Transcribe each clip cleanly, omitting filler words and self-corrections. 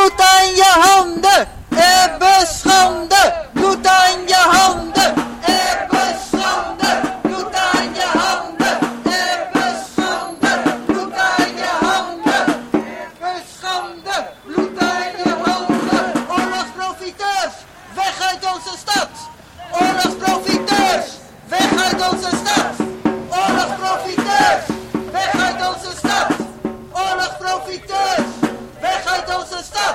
Bloed in je handen en beschande. Bloed in je handen en beschande. Bloed in je handen en beschande. Bloed in je handen en beschande. Bloed in je handen. Oorlogsprofiteurs, weg uit onze stad. Oorlogsprofiteurs, weg uit onze stad. Oorlogsprofiteurs, weg uit onze stad. Oorlogsprofiteurs, weg uit onze stad.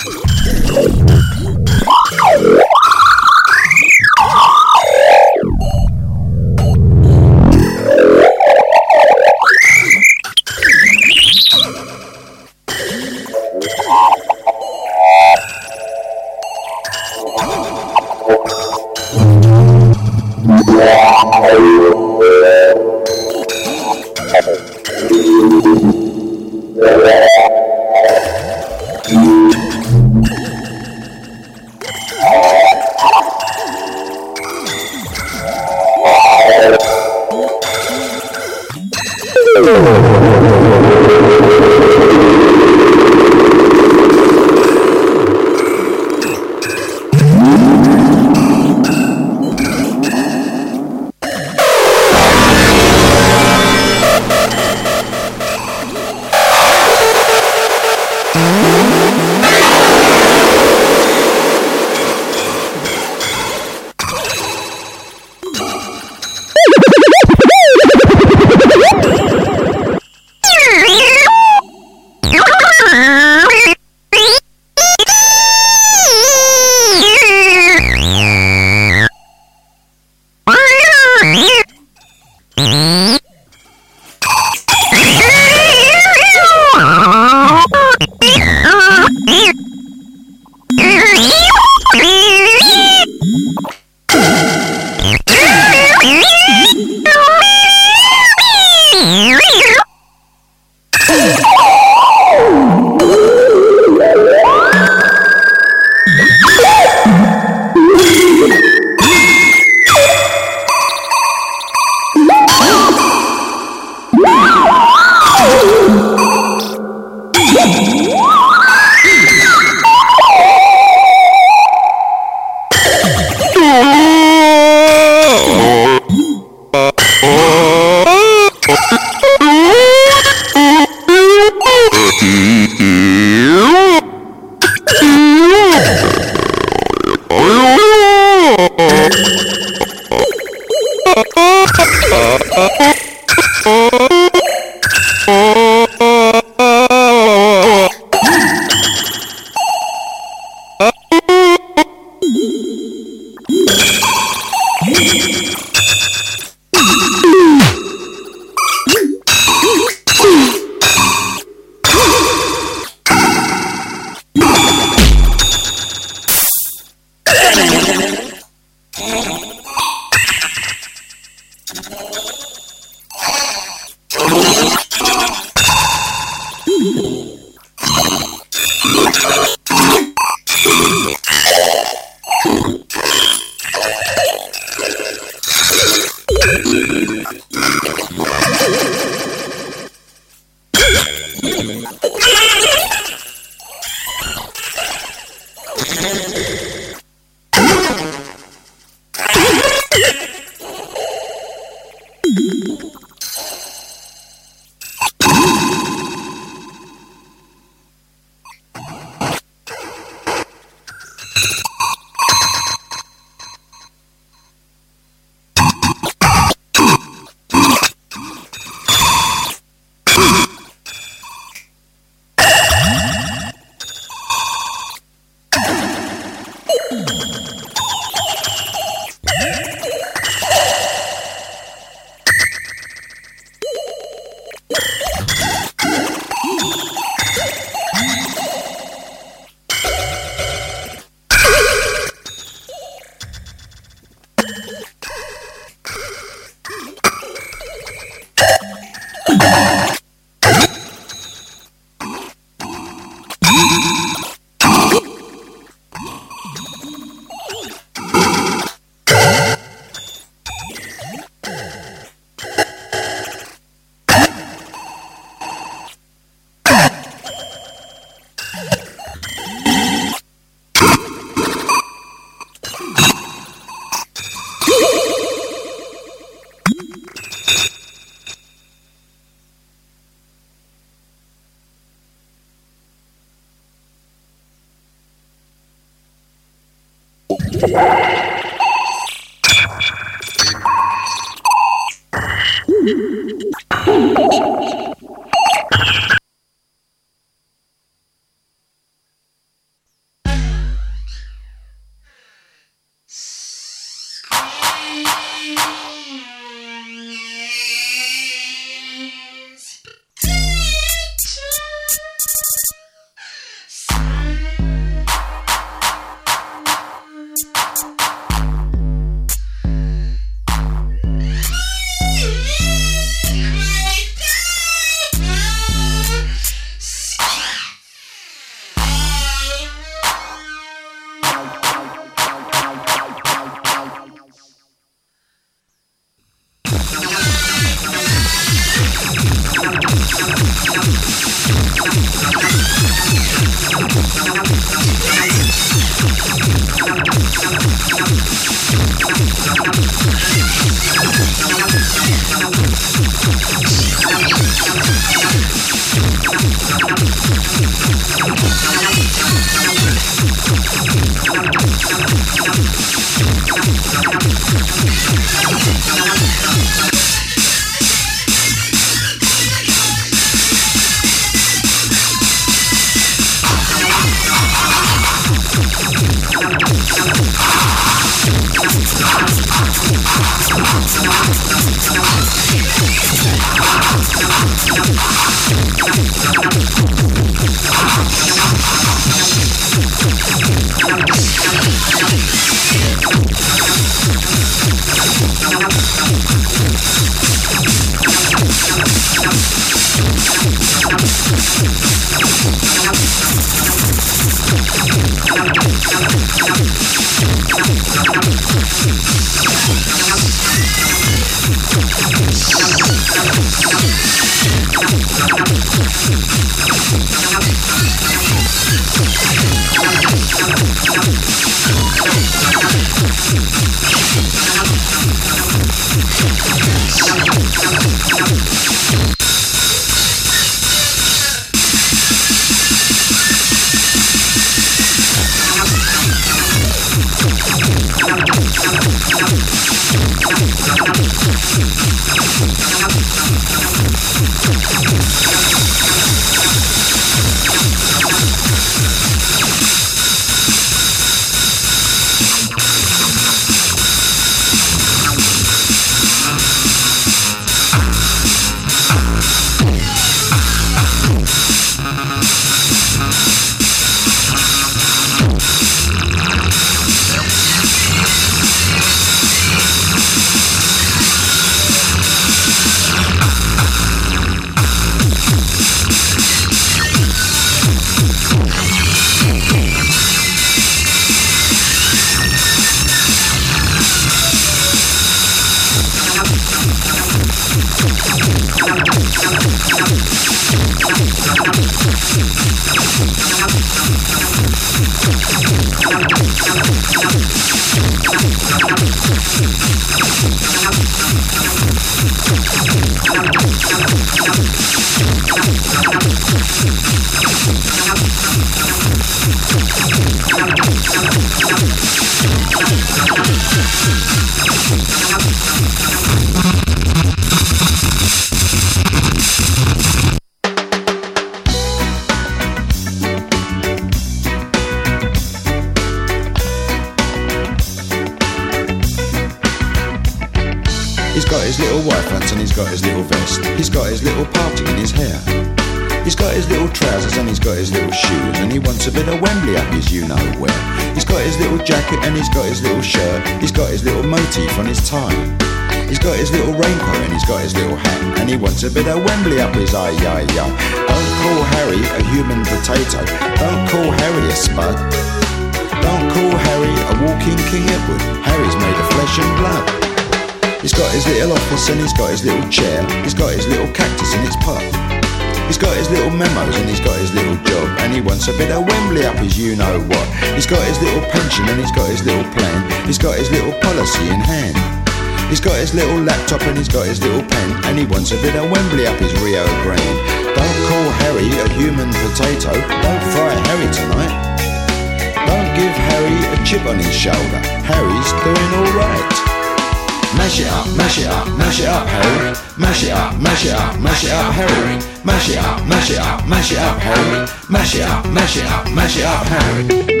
little white fronts and he's got his little vest. He's got his little party in his hair. He's got his little trousers and he's got his little shoes, and he wants a bit of Wembley up his you-know-where. He's got his little jacket and he's got his little shirt. He's got his little motif on his tie. He's got his little raincoat and he's got his little hat, and he wants a bit of Wembley up his eye. Don't call Harry a human potato. Don't call Harry a spud. Don't call Harry a walking King Edward. Harry's made of flesh and blood. He's got his little office and he's got his little chair. He's got his little cactus in its pot. He's got his little memos and he's got his little job, and he wants a bit of Wembley up his you-know-what. He's got his little pension and he's got his little plan. He's got his little policy in hand. He's got his little laptop and he's got his little pen, and he wants a bit of Wembley up his Rio Grande. Don't call Harry a human potato. Don't fry Harry tonight. Don't give Harry a chip on his shoulder. Harry's doing alright. Mash it up, mash it up, mash it up, Harry. Mash it up, mash it up, mash it up, Harry. Mash it up, mash it up, mash it up, Harry. Mash it up, mash it up, mash it up, Harry.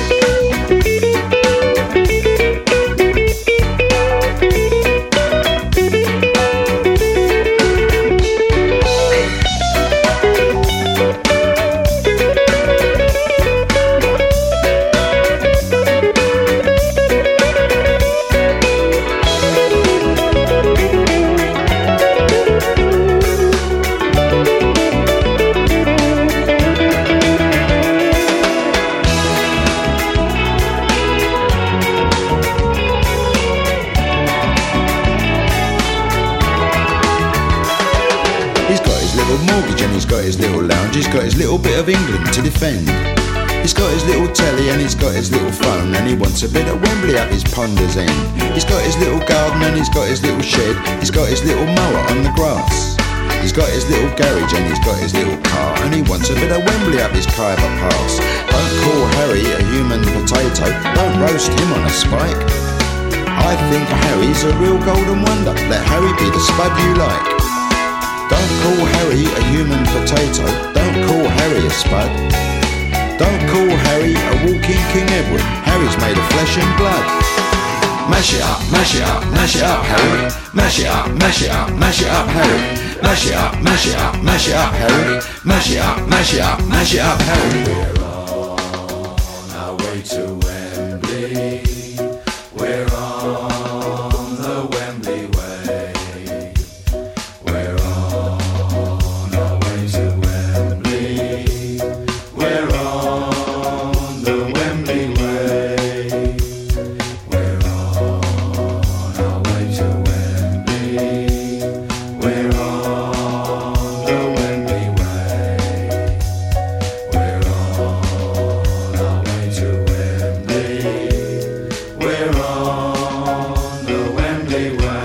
His little lounge, he's got his little bit of England to defend. He's got his little telly and he's got his little phone, and he wants a bit of Wembley up his ponder's end. He's got his little garden and he's got his little shed. He's got his little mower on the grass. He's got his little garage and he's got his little car, and he wants a bit of Wembley up his Khyber Pass. Don't call Harry a human potato. Don't roast him on a spike. I think Harry's a real golden wonder. Let Harry be the spud you like. Don't call Harry a human potato. Don't call Harry a spud. Don't call Harry a walking King Edward. Harry's made of flesh and blood. Mash it up, mash it up, mash it up, Harry. Mash it up, mash it up, mash it up, Harry. Mash it up, mash it up, mash it up, Harry. Mash it up, mash it up, mash it up, Harry. We're on our way to Wembley. We're on the Wembley way. We're on our way to Wembley. We're on the Wembley way. We're on our way to Wembley. We're on the Wembley way. We're on our way to Wembley. We're on the Wembley way.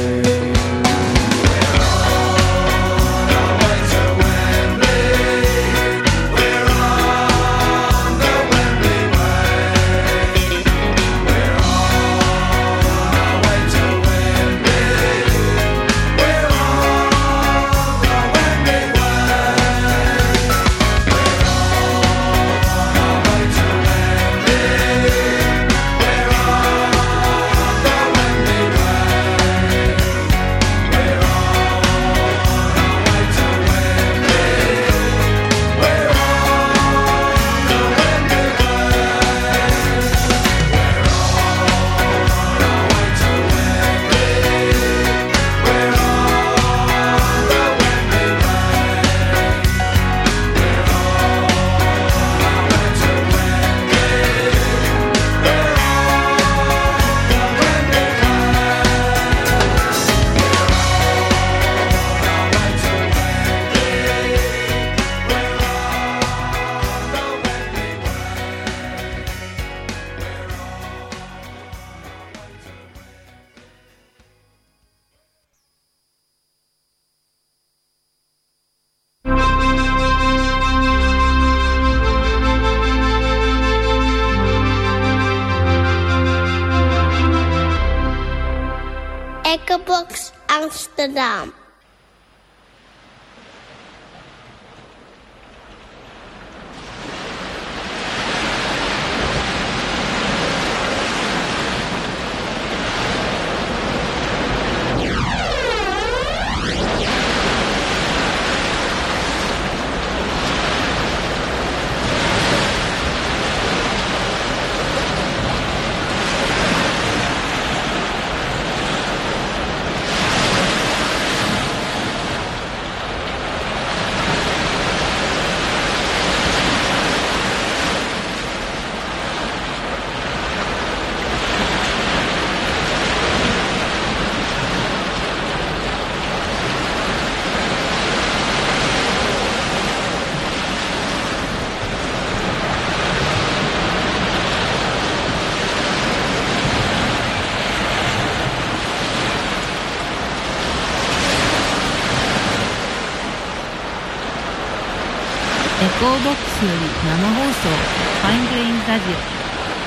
Eckerbox Amsterdam. エコーボックスより生放送ファイングレインラジオ。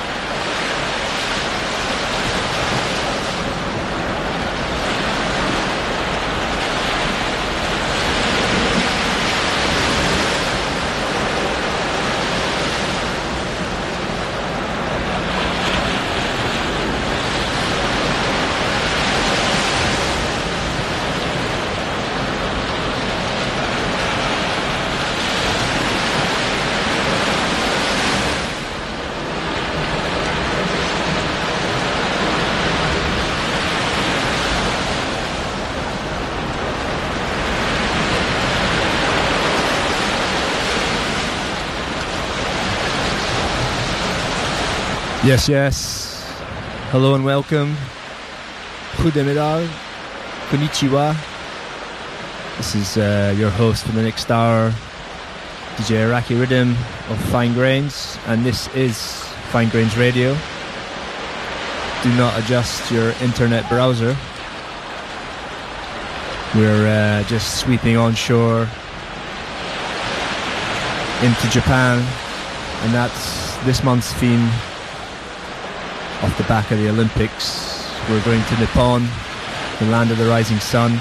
Yes, yes. Hello and welcome. Goedemiddag. Konnichiwa. This is your host for the next hour, DJ Iraqi Rhythm of Fine Grains, and this is Fine Grains Radio. Do not adjust your internet browser. We're just sweeping onshore into Japan, and that's this month's theme. Off the back of the Olympics, we're going to Nippon, the land of the rising sun.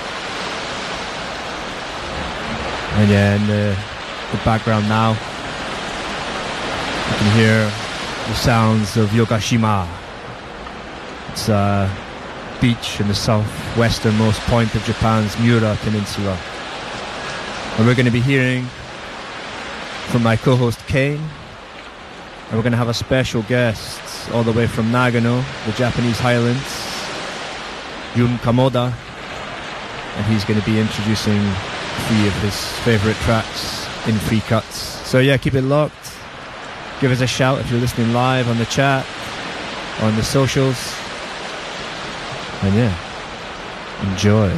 And yeah, in the background now, you can hear the sounds of Yogashima. It's a beach in the southwesternmost point of Japan's Miura Peninsula. And we're going to be hearing from my co-host Kane, and we're going to have a special guest all the way from Nagano, the Japanese Highlands, Jun Kamoda, and he's going to be introducing 3 of his favourite tracks in free cuts. So yeah, keep it locked. Give us a shout if you're listening live on the chat, on the socials, and yeah, enjoy.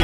见。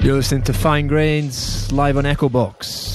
You're listening to Fine Grains live on Echo Box.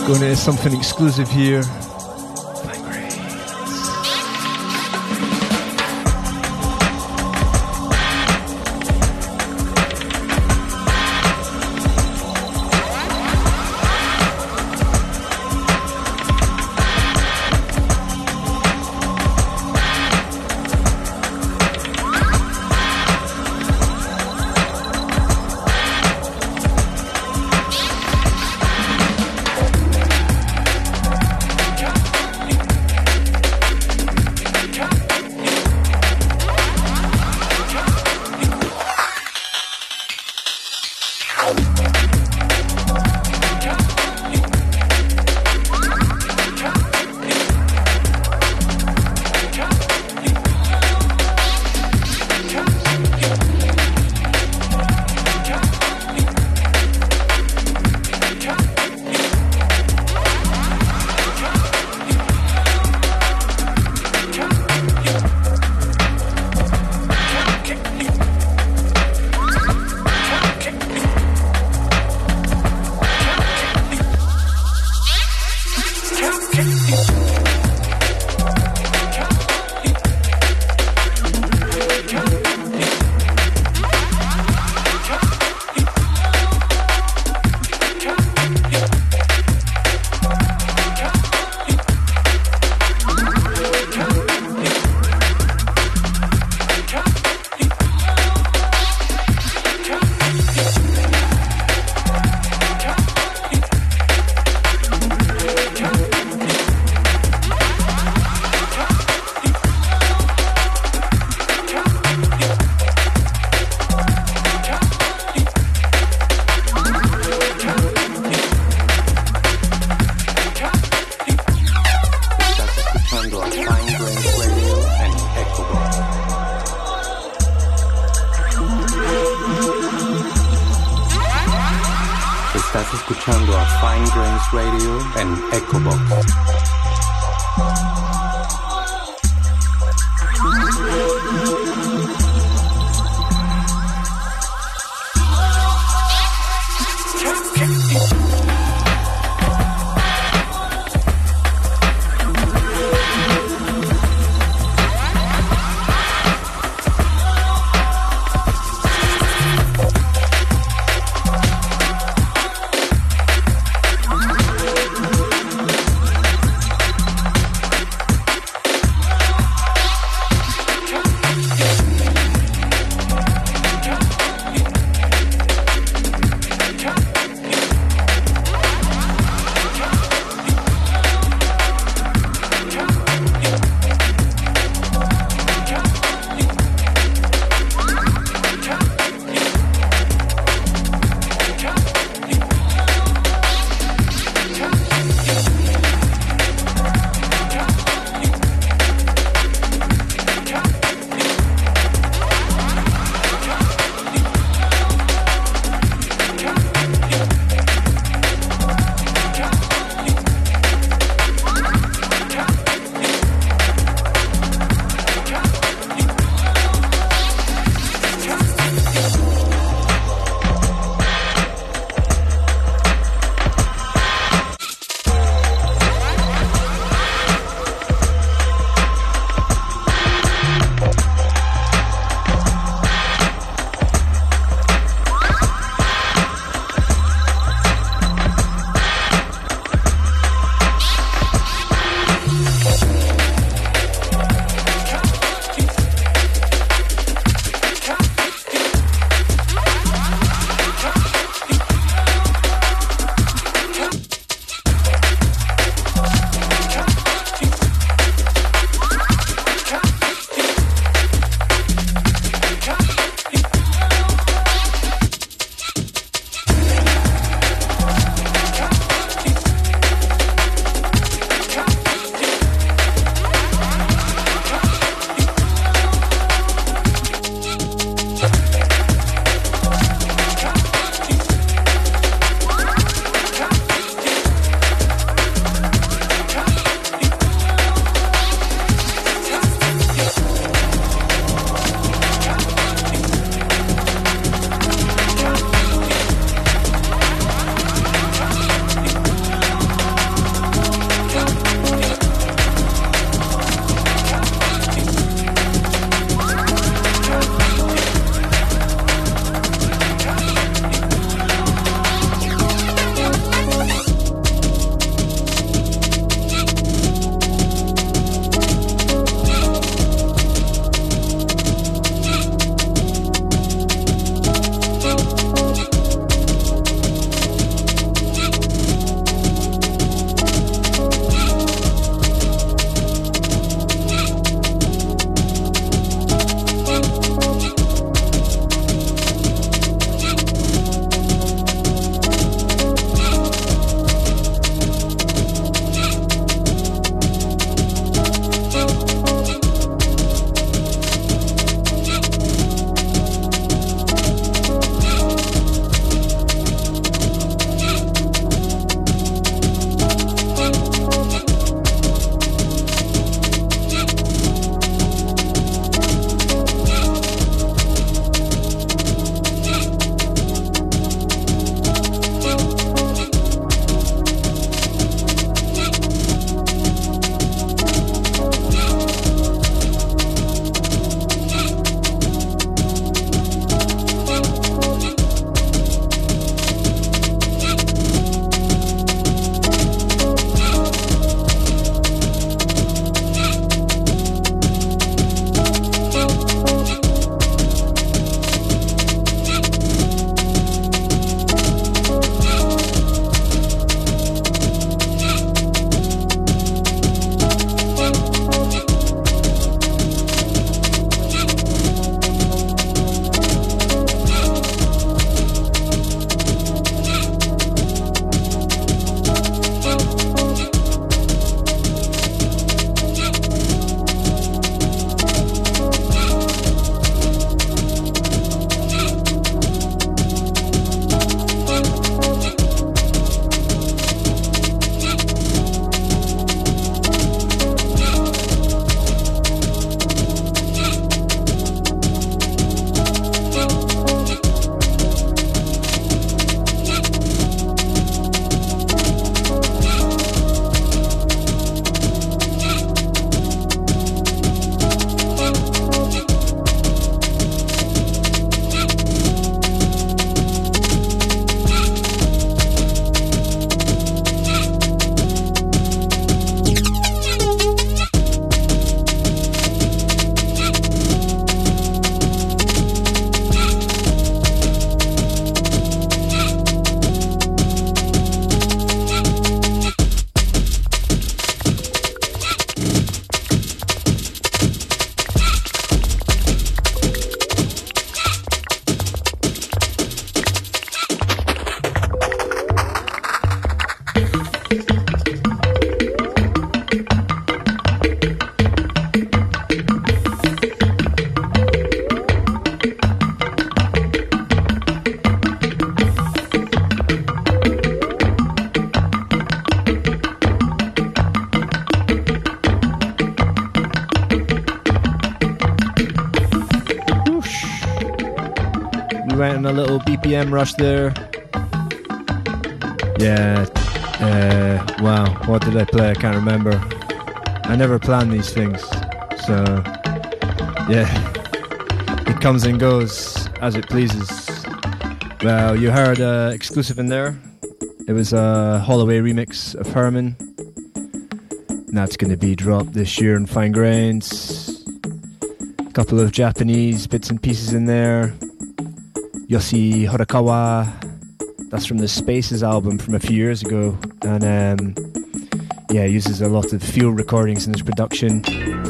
Going into something exclusive here. Estás escuchando a Fine Grains Radio en Echobox. went on a little BPM rush there. Yeah. Wow. What did I play? I can't remember. I never plan these things. So, yeah. It comes and goes as it pleases. Well, you heard exclusive in there. It was a Holloway remix of Herman. And that's going to be dropped this year in Fine Grains. A couple of Japanese bits and pieces in there. Yoshi Horikawa. That's from the Spaces album from a few years ago. And yeah, uses a lot of field recordings in his production.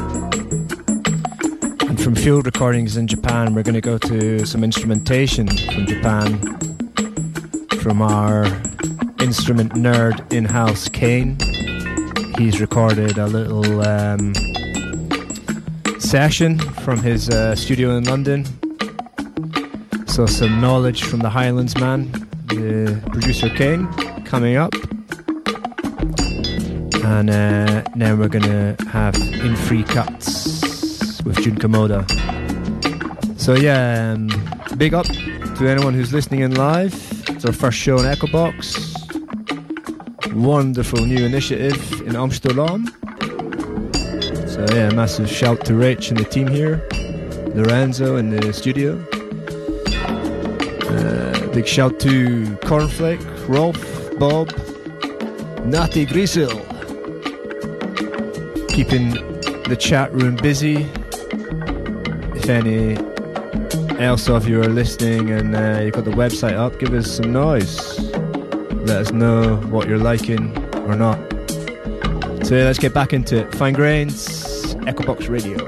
And from field recordings in Japan, we're going to go to some instrumentation from Japan. From our instrument nerd in-house Kane. He's recorded a little session from his studio in London. So some knowledge from the Highlands man, the producer Kane, coming up. And now we're going to have In Free Cuts with Jun Komoda. So yeah, big up to anyone who's listening in live. It's our first show on Echo Box. Wonderful new initiative in Amsterdam. So yeah, massive shout to Rach and the team here, Lorenzo in the studio. Big shout to Cornflake, Rolf, Bob, Natty Grisel, keeping the chat room busy. If any else of you are listening and you've got the website up, give us some noise. Let us know what you're liking or not. So yeah, let's get back into it. Fine Grains, Echo Box Radio.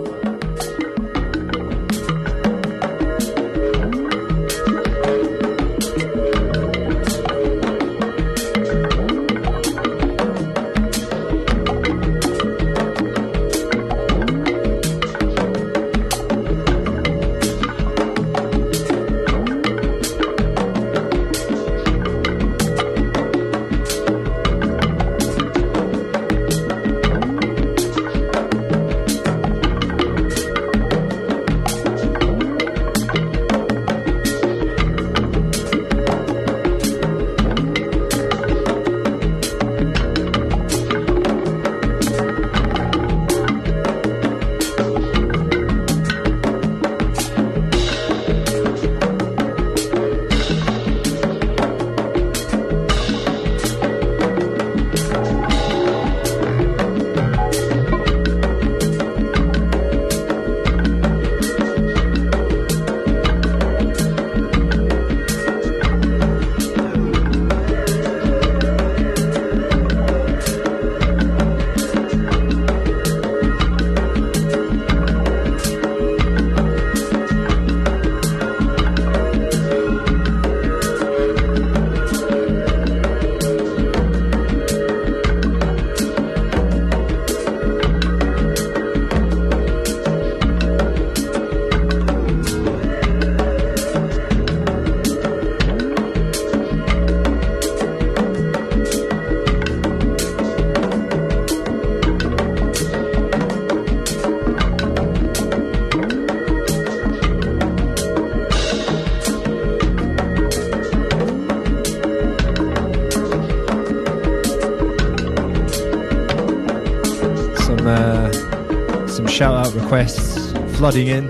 Shout out requests flooding in.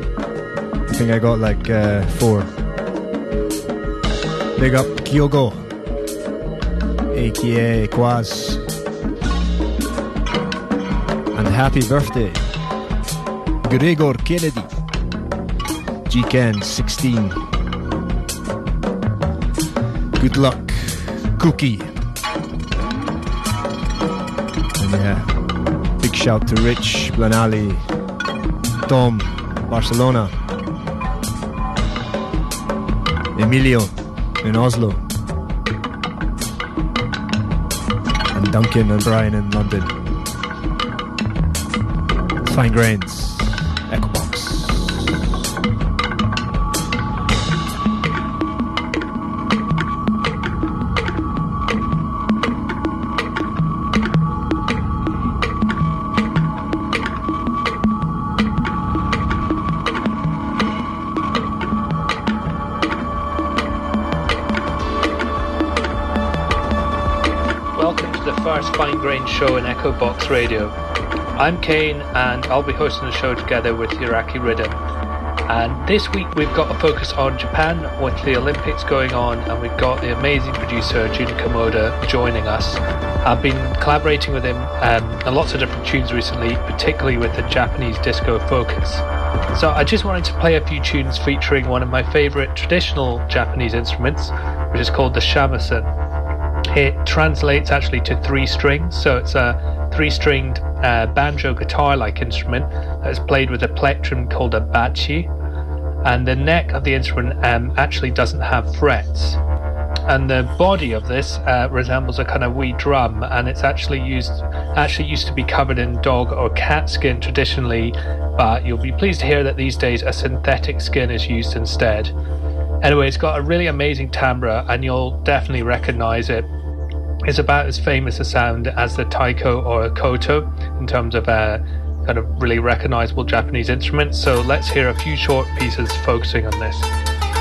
I think I got like 4. Big up Kyogo, aka Quaz, and happy birthday Gregor Kennedy, GCan 16. Good luck Cookie. And yeah, big shout to Rich Blanali, Tom, Barcelona, Emilio in Oslo, and Duncan and Brian in London. Fine Grains, Echo Box. Fine Grain show in Echo Box Radio. I'm Kane and I'll be hosting the show together with Iraqi Rhythm. And this week we've got a focus on Japan with the Olympics going on, and we've got the amazing producer Jun Komoda joining us. I've been collaborating with him on lots of different tunes recently, particularly with the Japanese disco focus. So I just wanted to play a few tunes featuring one of my favourite traditional Japanese instruments, which is called the shamisen. It translates actually to 3 strings, so it's a 3-stringed banjo guitar-like instrument that is played with a plectrum called a bachi, and the neck of the instrument actually doesn't have frets, and the body of this resembles a kind of wee drum, and it's actually used to be covered in dog or cat skin traditionally, but you'll be pleased to hear that these days a synthetic skin is used instead. Anyway, it's got a really amazing timbre and you'll definitely recognize it. It's about as famous a sound as the taiko or a koto in terms of kind of really recognizable Japanese instruments. So let's hear a few short pieces focusing on this.